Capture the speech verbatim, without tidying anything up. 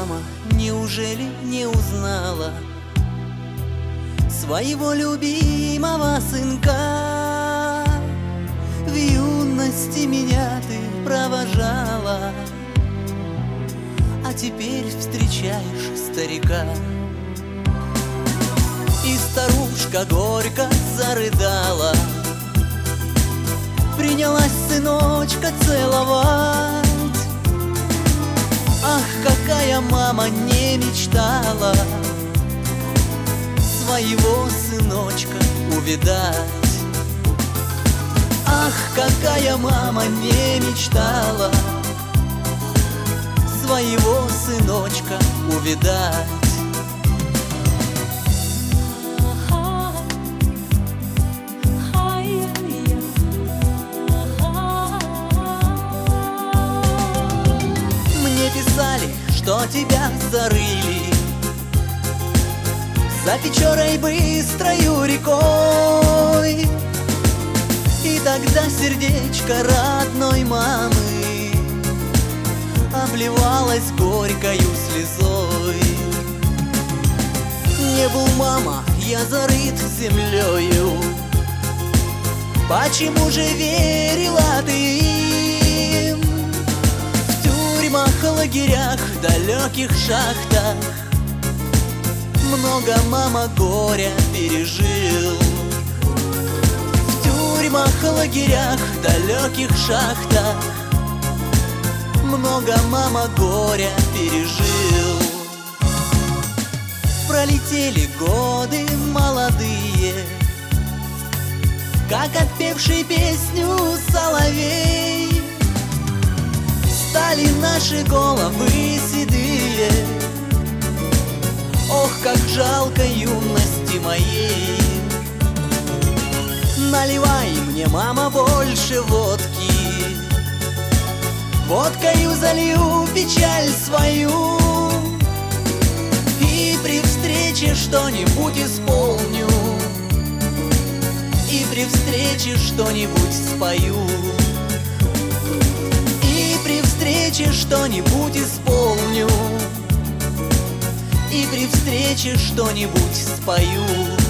мама, неужели не узнала своего любимого сынка? В юности меня ты провожала, а теперь встречаешь старика. И старушка горько зарыдала, принялась сыночка целовать. Ах, какая мама не мечтала своего сыночка увидать. Ах, какая мама не мечтала своего сыночка увидать. Писали, что тебя зарыли за Печорой быстрою рекой. И тогда сердечко родной мамы обливалось горькою слезой. Не был, мама, я зарыт землею, почему же верила ты им? В тюрьмах, лагерях, далеких шахтах много, мама, горя пережил. В тюрьмах, лагерях, далеких шахтах много, мама, горя пережил. Пролетели годы молодые, как отпевший песню соловей. Стали наши головы седые, ох, как жалко юности моей. Наливай мне, мама, больше водки, водкою залью печаль свою, и при встрече что-нибудь исполню, и при встрече что-нибудь спою, и при встрече что-нибудь исполню, и при встрече что-нибудь спою.